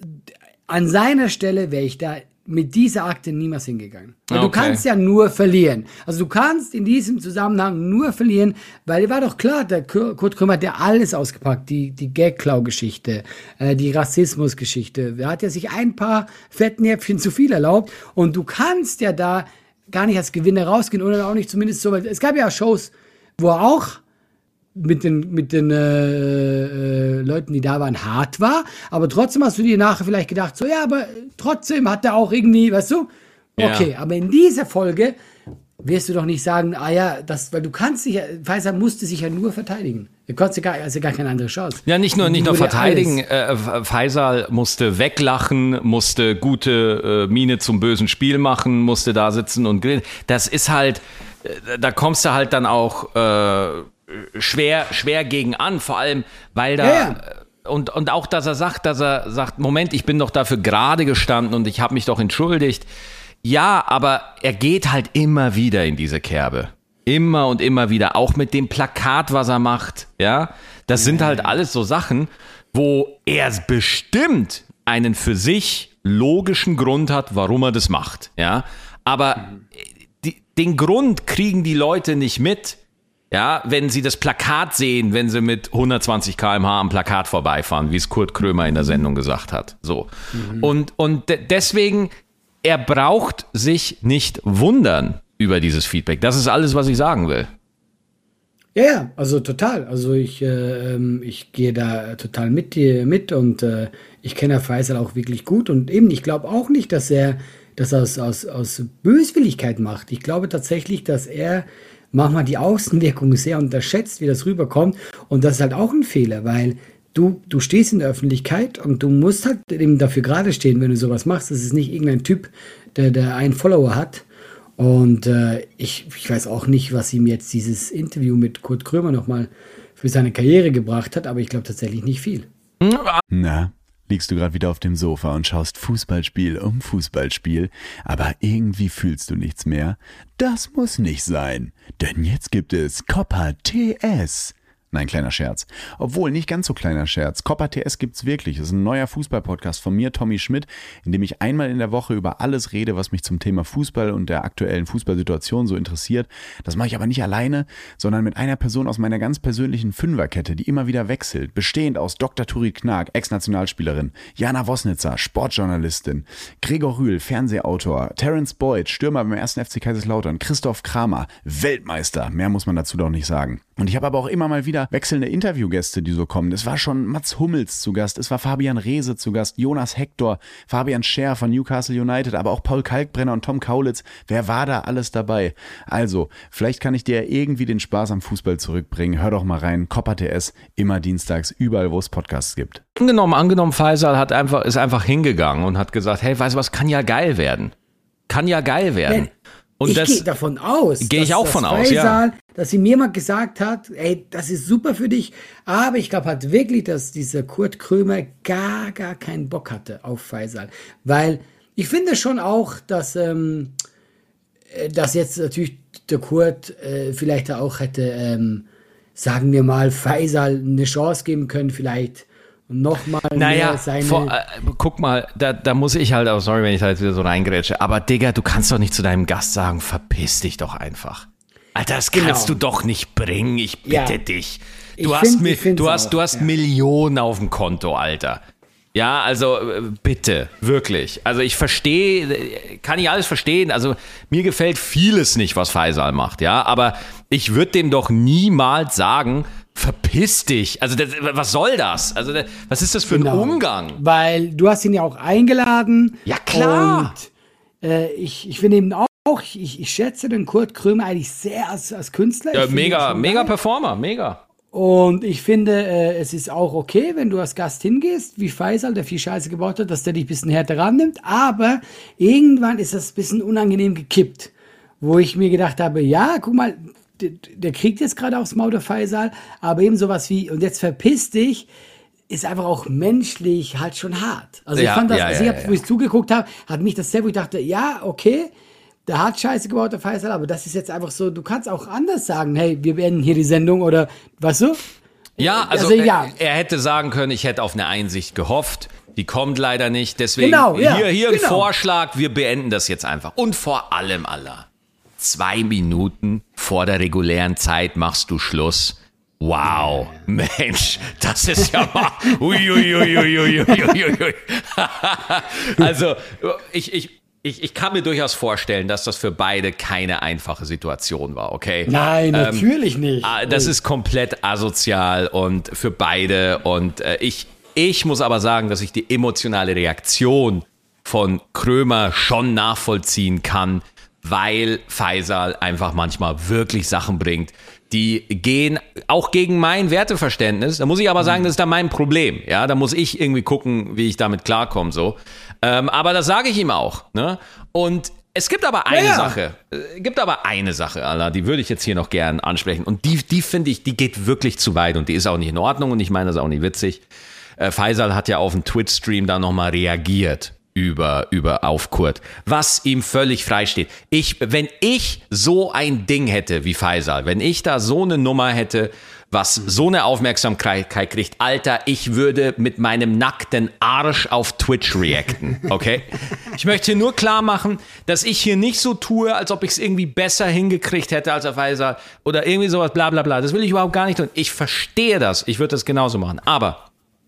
an seiner Stelle wäre ich da mit dieser Akte niemals hingegangen. Weil okay. Du kannst ja nur verlieren. Also du kannst in diesem Zusammenhang nur verlieren, weil war doch klar, der Kurt Krömer hat ja alles ausgepackt. Die, die Gag-Klau-Geschichte, äh, die Rassismus-Geschichte. Er hat ja sich ein paar Fettnäpfchen zu viel erlaubt. Und du kannst ja da gar nicht als Gewinner rausgehen oder auch nicht zumindest so. Es gab ja Shows, wo er auch mit den, mit den äh, äh, Leuten, die da waren, hart war. Aber trotzdem hast du dir nachher vielleicht gedacht, so ja, aber trotzdem hat er auch irgendwie, weißt du? Okay, ja. Aber in dieser Folge wirst du doch nicht sagen, ah ja, das, weil du kannst dich ja, Faisal musste sich ja nur verteidigen. Er konnte gar, also gar keine andere Chance. Ja, nicht nur, nicht nur verteidigen. Äh, Faisal musste weglachen, musste gute äh, Miene zum bösen Spiel machen, musste da sitzen und grillen. Das ist halt, äh, da kommst du halt dann auch äh, schwer, schwer gegen an, vor allem, weil da, ja, ja. Und, und auch, dass er sagt, dass er sagt, Moment, ich bin doch dafür gerade gestanden und ich habe mich doch entschuldigt. Ja, aber er geht halt immer wieder in diese Kerbe. Immer und immer wieder, auch mit dem Plakat, was er macht, ja. Das sind halt alles so Sachen, wo er bestimmt einen für sich logischen Grund hat, warum er das macht, ja. Aber die, den Grund kriegen die Leute nicht mit, ja, wenn sie das Plakat sehen, wenn sie mit hundertzwanzig Kilometer pro Stunde am Plakat vorbeifahren, wie es Kurt Krömer in der Sendung gesagt hat. So. Mhm. Und, und de- deswegen, er braucht sich nicht wundern über dieses Feedback. Das ist alles, was ich sagen will. Ja, ja, also total. Also ich, äh, ich gehe da total mit dir mit und äh, ich kenne Faisal auch wirklich gut und eben, ich glaube auch nicht, dass er das aus, aus, aus Böswilligkeit macht. Ich glaube tatsächlich, dass er manchmal die Außenwirkung sehr unterschätzt, wie das rüberkommt. Und das ist halt auch ein Fehler, weil du, du stehst in der Öffentlichkeit und du musst halt eben dafür gerade stehen, wenn du sowas machst. Das ist nicht irgendein Typ, der, der einen Follower hat. Und äh, ich, ich weiß auch nicht, was ihm jetzt dieses Interview mit Kurt Krömer nochmal für seine Karriere gebracht hat, aber ich glaube tatsächlich nicht viel. Na, liegst du gerade wieder auf dem Sofa und schaust Fußballspiel um Fußballspiel, aber irgendwie fühlst du nichts mehr? Das muss nicht sein, denn jetzt gibt es Copa T S. Nein, kleiner Scherz. Obwohl, nicht ganz so kleiner Scherz. Copa T S gibt's wirklich. Das ist ein neuer Fußball-Podcast von mir, Tommy Schmidt, in dem ich einmal in der Woche über alles rede, was mich zum Thema Fußball und der aktuellen Fußballsituation so interessiert. Das mache ich aber nicht alleine, sondern mit einer Person aus meiner ganz persönlichen Fünferkette, die immer wieder wechselt, bestehend aus Doktor Turit Knag, Ex-Nationalspielerin, Jana Wosnitzer, Sportjournalistin, Gregor Rühl, Fernsehautor, Terence Boyd, Stürmer beim ersten F C Kaiserslautern, Christoph Kramer, Weltmeister. Mehr muss man dazu doch nicht sagen. Und ich habe aber auch immer mal wieder wechselnde Interviewgäste, die so kommen. Es war schon Mats Hummels zu Gast, es war Fabian Reese zu Gast, Jonas Hector, Fabian Scher von Newcastle United, aber auch Paul Kalkbrenner und Tom Kaulitz. Wer war da alles dabei? Also, vielleicht kann ich dir irgendwie den Spaß am Fußball zurückbringen. Hör doch mal rein, Copa T S, immer dienstags, überall, wo es Podcasts gibt. Angenommen, angenommen, Faisal hat einfach, ist einfach hingegangen und hat gesagt, hey, weißt du was, kann ja geil werden. Kann ja geil werden. Ja. Und ich gehe davon aus. Gehe ich auch dass von Faisal, aus, ja. Dass ihm jemand gesagt hat, ey, das ist super für dich, aber ich glaube halt wirklich, dass dieser Kurt Krömer gar, gar keinen Bock hatte auf Faisal. Weil ich finde schon auch, dass, ähm, dass jetzt natürlich der Kurt äh, vielleicht auch hätte, ähm, sagen wir mal, Faisal eine Chance geben können, vielleicht nochmal naja, mehr seine... Vor, äh, guck mal, da, da muss ich halt auch, sorry, wenn ich da jetzt wieder so reingrätsche, aber Digga, du kannst doch nicht zu deinem Gast sagen, verpiss dich doch einfach. Alter, das genau. kannst du doch nicht bringen, ich bitte ja. dich. Du ich hast, find, mi- du hast, auch, du hast ja. Millionen auf dem Konto, Alter. Ja, also äh, bitte, wirklich. Also ich verstehe, kann ich alles verstehen. Also mir gefällt vieles nicht, was Faisal macht, ja, aber ich würde dem doch niemals sagen, verpiss dich. Also das, was soll das? Also das, was ist das für genau. ein Umgang? Weil du hast ihn ja auch eingeladen. Ja, klar. Und äh, ich, ich finde eben auch, ich, ich schätze den Kurt Krömer eigentlich sehr als, als Künstler. Ja, ich mega, mega Performer, mega. Und ich finde, äh, es ist auch okay, wenn du als Gast hingehst, wie Faisal, der viel Scheiße gebaut hat, dass der dich ein bisschen härter rannimmt. Aber irgendwann ist das ein bisschen unangenehm gekippt. Wo ich mir gedacht habe, ja, guck mal, der, der kriegt jetzt gerade aufs Maul, der Faisal, aber eben sowas wie, und jetzt verpiss dich, ist einfach auch menschlich halt schon hart. Also ja, ich fand das, ja, also ja, ich hab, ja. wo ich zugeguckt habe, hat mich das sehr, wo ich dachte, ja, okay, der hat Scheiße gebaut, der Faisal, aber das ist jetzt einfach so, du kannst auch anders sagen, hey, wir beenden hier die Sendung oder, weißt du? Ja, also, also ja. Er, er hätte sagen können, ich hätte auf eine Einsicht gehofft. Die kommt leider nicht. Deswegen Genau, ja, hier, hier genau. ein Vorschlag, wir beenden das jetzt einfach. Und vor allem, Allah, zwei Minuten vor der regulären Zeit machst du Schluss. Wow, Mensch, das ist ja mal. Uiuiuiuiuiuiui. Also, ich, ich, ich, ich kann mir durchaus vorstellen, dass das für beide keine einfache Situation war, okay? Nein, natürlich ähm, nicht. Das ist komplett asozial und für beide. Und äh, ich, ich muss aber sagen, dass ich die emotionale Reaktion von Krömer schon nachvollziehen kann, weil Faisal einfach manchmal wirklich Sachen bringt, die gehen auch gegen mein Werteverständnis. Da muss ich aber sagen, das ist dann mein Problem. Ja, da muss ich irgendwie gucken, wie ich damit klarkomme. So, ähm, aber das sage ich ihm auch. Ne? Und es gibt aber eine ja. Sache. Es gibt aber eine Sache, Allah, die würde ich jetzt hier noch gern ansprechen. Und die, die finde ich, die geht wirklich zu weit und die ist auch nicht in Ordnung und ich meine das ist auch nicht witzig. Äh, Faisal hat ja auf dem Twitch-Stream da nochmal reagiert. Über, über auf Kurt, was ihm völlig frei steht. Ich, wenn ich so ein Ding hätte wie Faisal, wenn ich da so eine Nummer hätte, was so eine Aufmerksamkeit kriegt, Alter, ich würde mit meinem nackten Arsch auf Twitch reacten, okay? Ich möchte hier nur klar machen, dass ich hier nicht so tue, als ob ich es irgendwie besser hingekriegt hätte als der Faisal oder irgendwie sowas, bla bla bla. Das will ich überhaupt gar nicht tun. Ich verstehe das, ich würde das genauso machen. Aber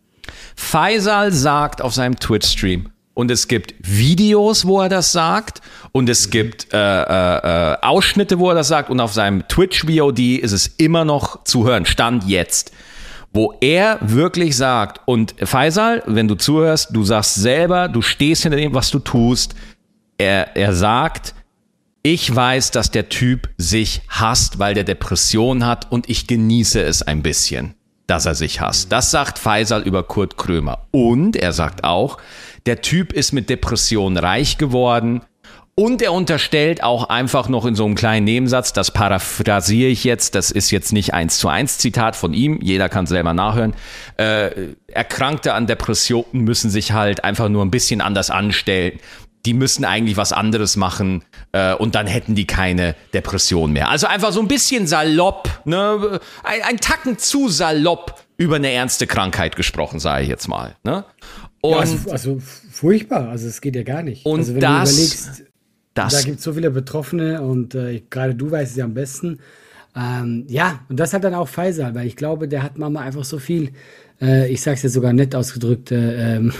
Faisal sagt auf seinem Twitch-Stream, und es gibt Videos, wo er das sagt. Und es gibt äh, äh, Ausschnitte, wo er das sagt. Und auf seinem Twitch-V O D ist es immer noch zu hören. Stand jetzt. Wo er wirklich sagt, und Faisal, wenn du zuhörst, du sagst selber, du stehst hinter dem, was du tust. Er, er sagt, ich weiß, dass der Typ sich hasst, weil der Depression hat. Und ich genieße es ein bisschen, dass er sich hasst. Das sagt Faisal über Kurt Krömer. Und er sagt auch, der Typ ist mit Depressionen reich geworden Und er unterstellt auch einfach noch in so einem kleinen Nebensatz, das paraphrasiere ich jetzt, das ist jetzt nicht eins zu eins Zitat von ihm, jeder kann es selber nachhören, äh, Erkrankte an Depressionen müssen sich halt einfach nur ein bisschen anders anstellen. Die müssen eigentlich was anderes machen äh, und dann hätten die keine Depression mehr. Also einfach so ein bisschen salopp, ne? ein, ein Tacken zu salopp über eine ernste Krankheit gesprochen, sage ich jetzt mal. Ne? Und ja, also, also furchtbar, also es geht ja gar nicht. Und also wenn das, du überlegst, das, da gibt es so viele Betroffene und äh, gerade du weißt es ja am besten. Ähm, ja, und das hat dann auch Faisal, weil ich glaube, der hat Mama einfach so viel, äh, ich sag's jetzt sogar nett ausgedrückt, äh, äh,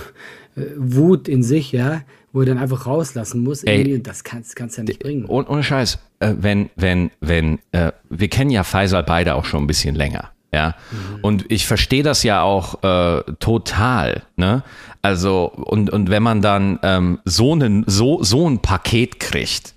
Wut in sich, ja, wo er dann einfach rauslassen muss. Ey, und das kannst du ja nicht bringen. Ohne, ohne Scheiß, äh, wenn, wenn, wenn, äh, wir kennen ja Faisal beide auch schon ein bisschen länger. Ja, mhm. Und ich verstehe das ja auch äh, total, ne? Also, und, und wenn man dann ähm, so, einen, so, so ein Paket kriegt,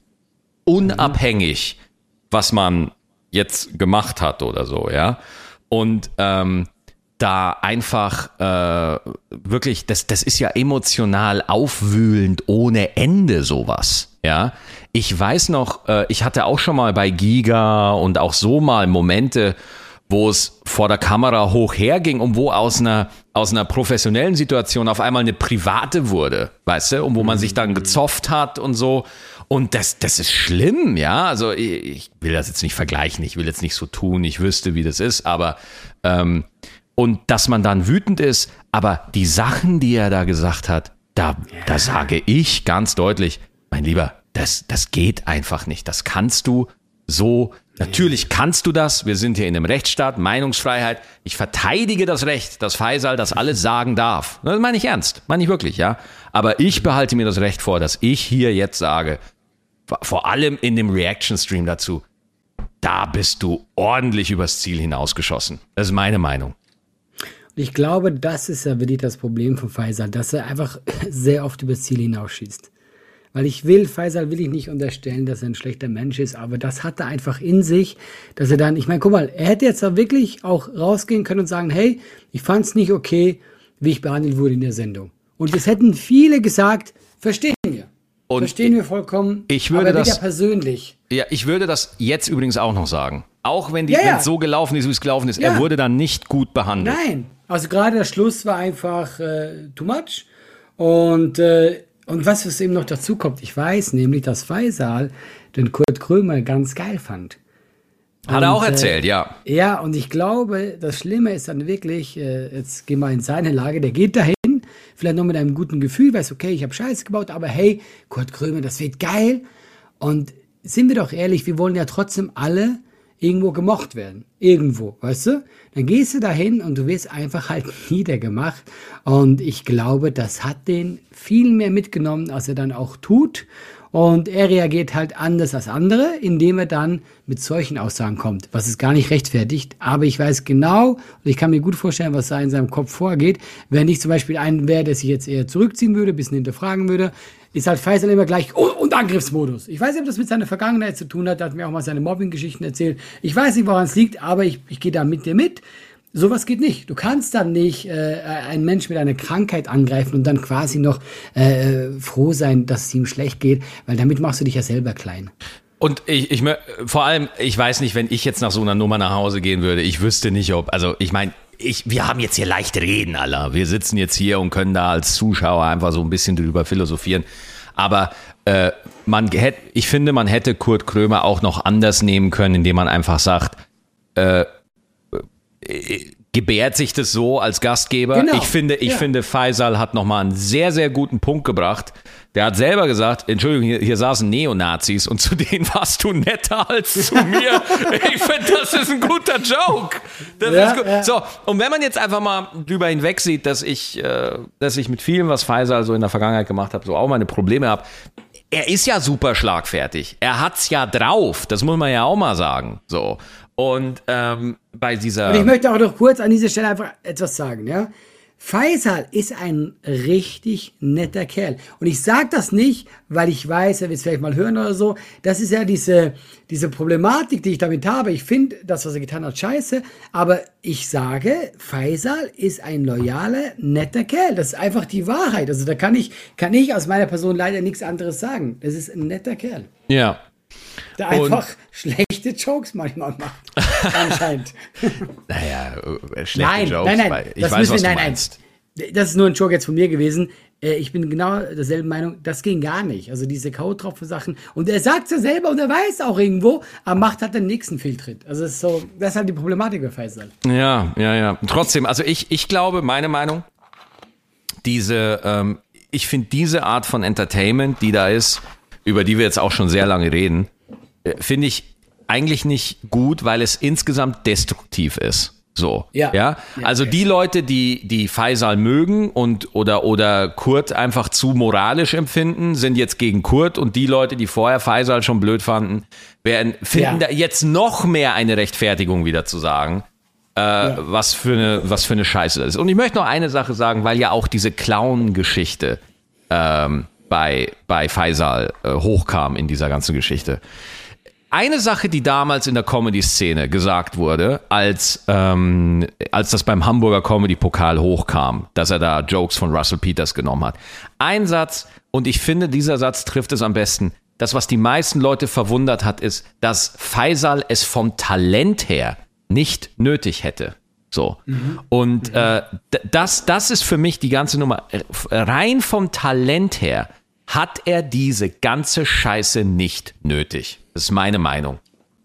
unabhängig, mhm. was man jetzt gemacht hat oder so, ja, und ähm, da einfach äh, wirklich, das, das ist ja emotional aufwühlend ohne Ende sowas, ja. Ich weiß noch, äh, ich hatte auch schon mal bei Giga und auch so mal Momente, wo es vor der Kamera hoch herging und wo aus einer, aus einer professionellen Situation auf einmal eine private wurde, weißt du, und wo man sich dann gezofft hat und so. Und das, das ist schlimm, ja. Also ich, ich will das jetzt nicht vergleichen, ich will jetzt nicht so tun, ich wüsste, wie das ist, aber ähm, und dass man dann wütend ist, aber die Sachen, die er da gesagt hat, da, ja. da sage ich ganz deutlich, mein Lieber, das, das geht einfach nicht. Das kannst du so, natürlich kannst du das, wir sind hier in einem Rechtsstaat, Meinungsfreiheit, ich verteidige das Recht, dass Faisal das alles sagen darf. Das meine ich ernst, meine ich wirklich, ja. Aber ich behalte mir das Recht vor, dass ich hier jetzt sage, vor allem in dem Reaction-Stream dazu, da bist du ordentlich übers Ziel hinausgeschossen. Das ist meine Meinung. Ich glaube, das ist ja wirklich das Problem von Faisal, dass er einfach sehr oft übers Ziel hinausschießt. Weil ich will, Faisal will ich nicht unterstellen, dass er ein schlechter Mensch ist, aber das hat er einfach in sich, dass er dann, ich meine, guck mal, er hätte jetzt da wirklich auch rausgehen können und sagen, hey, ich fand es nicht okay, wie ich behandelt wurde in der Sendung. Und das hätten viele gesagt, verstehen wir. Und verstehen wir vollkommen, ich würde aber das, wieder persönlich. Ja, ich würde das jetzt übrigens auch noch sagen. Auch wenn die ja, ja. so gelaufen ist, wie es gelaufen ist, ja. er wurde dann nicht gut behandelt. Nein, also gerade der Schluss war einfach äh, too much. Und äh, Und was, was eben noch dazu kommt, ich weiß nämlich, dass Faisal den Kurt Krömer ganz geil fand. Hat und, er auch erzählt, äh, ja. Ja, und ich glaube, das Schlimme ist dann wirklich, äh, jetzt geh mal in seine Lage, der geht dahin, vielleicht noch mit einem guten Gefühl, weiß, okay, ich habe Scheiße gebaut, aber hey, Kurt Krömer, das wird geil. Und sind wir doch ehrlich, wir wollen ja trotzdem alle irgendwo gemocht werden. Irgendwo, weißt du? Dann gehst du dahin und du wirst einfach halt niedergemacht. Und ich glaube, das hat den viel mehr mitgenommen, als er dann auch tut. Und er reagiert halt anders als andere, indem er dann mit solchen Aussagen kommt, was es gar nicht rechtfertigt. Aber ich weiß genau, und ich kann mir gut vorstellen, was da in seinem Kopf vorgeht. Wenn ich zum Beispiel einen wäre, der sich jetzt eher zurückziehen würde, ein bisschen hinterfragen würde, ist halt Faisal immer gleich oh, und Angriffsmodus. Ich weiß nicht, ob das mit seiner Vergangenheit zu tun hat. Er hat mir auch mal seine Mobbing-Geschichten erzählt. Ich weiß nicht, woran es liegt, aber ich, ich gehe da mit dir mit. Sowas geht nicht. Du kannst dann nicht äh, einen Mensch mit einer Krankheit angreifen und dann quasi noch äh, froh sein, dass es ihm schlecht geht, weil damit machst du dich ja selber klein. Und ich, ich vor allem, ich weiß nicht, wenn ich jetzt nach so einer Nummer nach Hause gehen würde, ich wüsste nicht, ob, also ich meine, ich, wir haben jetzt hier leicht reden, Alter. Wir sitzen jetzt hier und können da als Zuschauer einfach so ein bisschen drüber philosophieren. Aber äh, man hätte, ich finde, man hätte Kurt Krömer auch noch anders nehmen können, indem man einfach sagt, äh, gebärt sich das so als Gastgeber? Genau. Ich finde, ich ja. finde, Faisal hat nochmal einen sehr, sehr guten Punkt gebracht. Der hat selber gesagt, Entschuldigung, hier, hier saßen Neonazis und zu denen warst du netter als zu mir. Ich finde, das ist ein guter Joke. Das ja, ist gut. Ja. So, und wenn man jetzt einfach mal drüber hinweg sieht, dass ich, äh, dass ich mit vielem, was Faisal so in der Vergangenheit gemacht hat, so auch meine Probleme habe. Er ist ja super schlagfertig. Er hat's ja drauf. Das muss man ja auch mal sagen. So. Und ähm, bei dieser. Und ich möchte auch noch kurz an dieser Stelle einfach etwas sagen, ja. Faisal ist ein richtig netter Kerl. Und ich sage das nicht, weil ich weiß, er wird es vielleicht mal hören oder so. Das ist ja diese, diese Problematik, die ich damit habe. Ich finde das, was er getan hat, scheiße. Aber ich sage, Faisal ist ein loyaler, netter Kerl. Das ist einfach die Wahrheit. Also da kann ich, kann ich aus meiner Person leider nichts anderes sagen. Das ist ein netter Kerl. Ja. Der einfach und schlechte Jokes manchmal macht. Anscheinend. Naja, schlechte nein, Jokes. Nein, nein, ich das weiß, was wir, du nein, meinst. Nein. Das ist nur ein Joke jetzt von mir gewesen. Ich bin genau derselben Meinung. Das ging gar nicht. Also diese K O-Tropfen-Sachen. Und er sagt es ja selber und er weiß auch irgendwo, aber macht halt den nächsten Fehltritt. Also das ist so, das ist halt die Problematik bei Faisal. Ja, ja, ja. Trotzdem, also ich, ich glaube, meine Meinung, diese, ähm, ich finde diese Art von Entertainment, die da ist, über die wir jetzt auch schon sehr lange reden, finde ich eigentlich nicht gut, weil es insgesamt destruktiv ist. So, ja. ja? Also okay. Die Leute, die, die Faisal mögen und oder, oder Kurt einfach zu moralisch empfinden, sind jetzt gegen Kurt, und die Leute, die vorher Faisal schon blöd fanden, werden, finden ja. da jetzt noch mehr eine Rechtfertigung wieder zu sagen, äh, ja. was für eine, was für eine Scheiße das ist. Und ich möchte noch eine Sache sagen, weil ja auch diese Clown-Geschichte ähm, bei, bei Faisal äh, hochkam in dieser ganzen Geschichte. Eine Sache, die damals in der Comedy-Szene gesagt wurde, als, ähm, als das beim Hamburger Comedy-Pokal hochkam, dass er da Jokes von Russell Peters genommen hat. Ein Satz, und ich finde, dieser Satz trifft es am besten. Das, was die meisten Leute verwundert hat, ist, dass Faisal es vom Talent her nicht nötig hätte. So. Mhm. Und mhm. Äh, das, das ist für mich die ganze Nummer. Rein vom Talent her hat er diese ganze Scheiße nicht nötig. Das ist meine Meinung.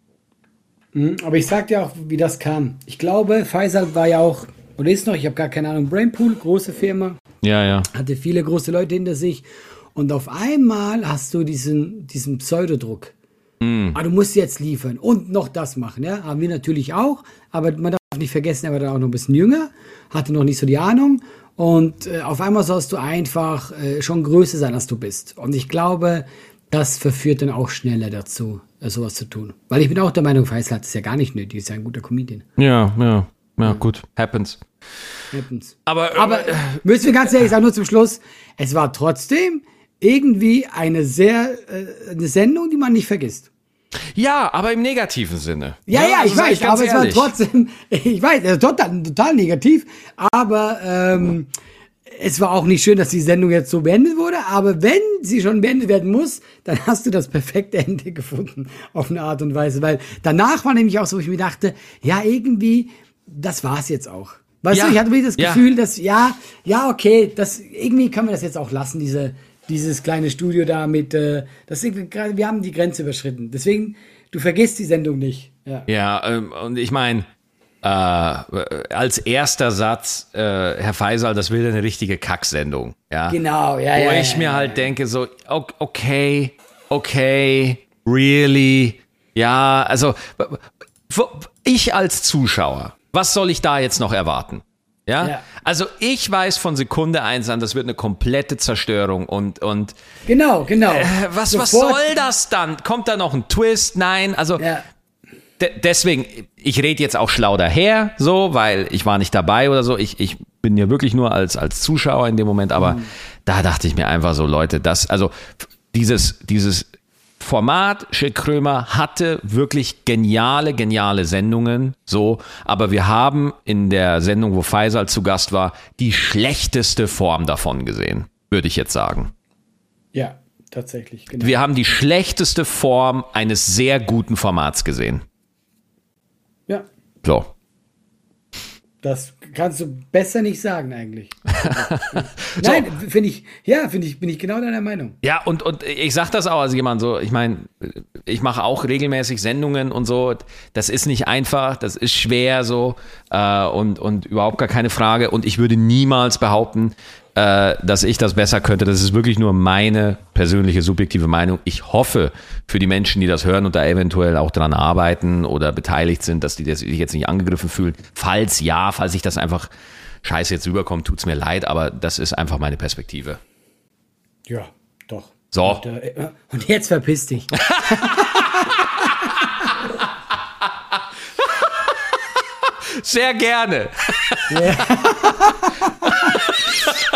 Aber ich sag dir auch, wie das kam. Ich glaube, Faisal war ja auch, oder ist noch, ich habe gar keine Ahnung, Brainpool, große Firma. Ja, ja. Hatte viele große Leute hinter sich. Und auf einmal hast du diesen, diesen Pseudodruck. Mm. Ah, du musst jetzt liefern und noch das machen. Ja? Haben wir natürlich auch. Aber man darf nicht vergessen, er war dann auch noch ein bisschen jünger, hatte noch nicht so die Ahnung. Und äh, auf einmal sollst du einfach äh, schon größer sein, als du bist. Und ich glaube, das verführt dann auch schneller dazu, äh, sowas zu tun. Weil ich bin auch der Meinung, Faisal hat es ja gar nicht nötig, ist ja ein guter Comedian. Ja, ja, ja, ja. Gut, happens. Happens. Aber, Aber äh, müssen wir ganz ehrlich sagen, nur zum Schluss, es war trotzdem irgendwie eine sehr, äh, eine Sendung, die man nicht vergisst. Ja, aber im negativen Sinne. Ja, ja, also ich weiß, aber ehrlich. Es war trotzdem, ich weiß, also total, total negativ, aber ähm, es war auch nicht schön, dass die Sendung jetzt so beendet wurde, aber wenn sie schon beendet werden muss, dann hast du das perfekte Ende gefunden, auf eine Art und Weise, weil danach war nämlich auch so, wo ich mir dachte, ja, irgendwie, das war's jetzt auch. Weißt ja. du, ich hatte wirklich das Gefühl, ja. dass, ja, ja, okay, das, irgendwie können wir das jetzt auch lassen, diese, dieses kleine Studio da mit, äh, das ist, wir haben die Grenze überschritten. Deswegen, du vergisst die Sendung nicht. Ja, ja ähm, und ich meine, äh, als erster Satz, äh, Herr Faisal, das will eine richtige Kacksendung. Ja? Genau, ja, Wo ja. ich ja, mir ja, halt ja. denke, so, okay, okay, really, ja, also, ich als Zuschauer, was soll ich da jetzt noch erwarten? Ja? ja, also ich weiß von Sekunde eins an, das wird eine komplette Zerstörung und und genau, genau. Äh, was was soll das dann? Kommt da noch ein Twist? Nein, also ja. de- deswegen, ich rede jetzt auch schlau daher, so, weil ich war nicht dabei oder so. Ich ich bin ja wirklich nur als als Zuschauer in dem Moment, aber mhm. da dachte ich mir einfach so, Leute, das also dieses dieses Format, Schick Krömer hatte wirklich geniale, geniale Sendungen, so, aber wir haben in der Sendung, wo Faisal zu Gast war, die schlechteste Form davon gesehen, würde ich jetzt sagen. Ja, tatsächlich, genau. Wir haben die schlechteste Form eines sehr guten Formats gesehen. Ja. So. Das kannst du besser nicht sagen eigentlich. Nein, so. finde ich, ja, finde ich, bin ich genau deiner Meinung. Ja, und, und ich sag das auch als jemand so, ich meine, ich mache auch regelmäßig Sendungen und so, das ist nicht einfach, das ist schwer so äh, und, und überhaupt gar keine Frage und ich würde niemals behaupten, äh, dass ich das besser könnte, das ist wirklich nur meine persönliche subjektive Meinung. Ich hoffe für die Menschen, die das hören und da eventuell auch dran arbeiten oder beteiligt sind, dass die sich jetzt nicht angegriffen fühlen. Falls ja, falls ich das einfach scheiße jetzt rüberkommt, tut's mir leid, aber das ist einfach meine Perspektive. Ja, doch. So. Und, äh, und jetzt verpiss dich. Sehr gerne. Ja.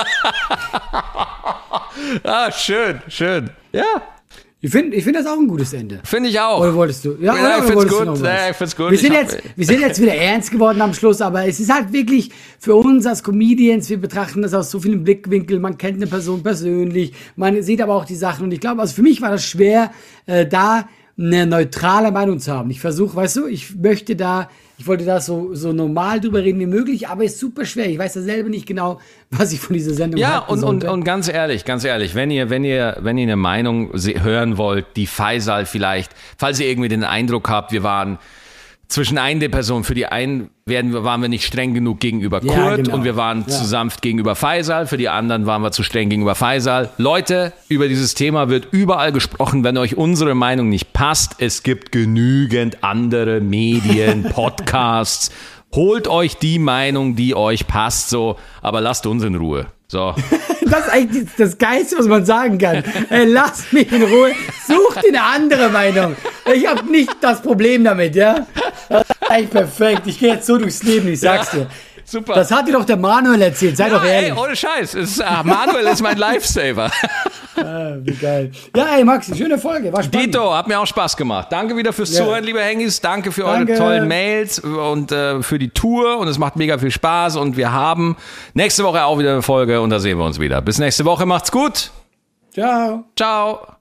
Ah, schön, schön. Ja. Ich finde ich find das auch ein gutes Ende. Finde ich auch. Oder wolltest du? Ja, Ja, oder ich find's wolltest du gut. noch was? Ja, ich find's gut. Wir sind, Ich hab- jetzt, wir sind jetzt wieder ernst geworden am Schluss, aber es ist halt wirklich für uns als Comedians, wir betrachten das aus so vielen Blickwinkeln. Man kennt eine Person persönlich, man sieht aber auch die Sachen. Und ich glaube, also für mich war das schwer, äh, da eine neutrale Meinung zu haben. Ich versuche, weißt du, ich möchte da, ich wollte da so, so normal drüber reden wie möglich, aber es ist super schwer. Ich weiß ja selber nicht genau, was ich von dieser Sendung Ja, halten und, und, sollte. und ganz ehrlich, ganz ehrlich, wenn ihr, wenn ihr, wenn ihr eine Meinung se- hören wollt, die Faisal vielleicht, falls ihr irgendwie den Eindruck habt, wir waren zwischen einen der Personen, für die einen werden wir, waren wir nicht streng genug gegenüber Kurt Ja, genau. und wir waren Ja. zu sanft gegenüber Faisal, für die anderen waren wir zu streng gegenüber Faisal. Leute, über dieses Thema wird überall gesprochen, wenn euch unsere Meinung nicht passt. Es gibt genügend andere Medien, Podcasts. Holt euch die Meinung, die euch passt, so, aber lasst uns in Ruhe. So. Das ist eigentlich das Geilste, was man sagen kann. Ey, lass mich in Ruhe. Such dir eine andere Meinung. Ich habe nicht das Problem damit, ja? Das ist eigentlich perfekt. Ich gehe jetzt so durchs Leben, ich sag's dir. Super. Das hat dir doch der Manuel erzählt, sei ja, doch ehrlich. ey, ohne Scheiß. Es ist, ah, Manuel ist mein Lifesaver. Ah, wie geil. Ja, ey, Maxi, schöne Folge, war spannend. Dito, hat mir auch Spaß gemacht. Danke wieder fürs Ja. Zuhören, liebe Hengis. Danke für Danke. eure tollen Mails und äh, für die Tour. Und es macht mega viel Spaß. Und wir haben nächste Woche auch wieder eine Folge und da sehen wir uns wieder. Bis nächste Woche. Macht's gut. Ciao. Ciao.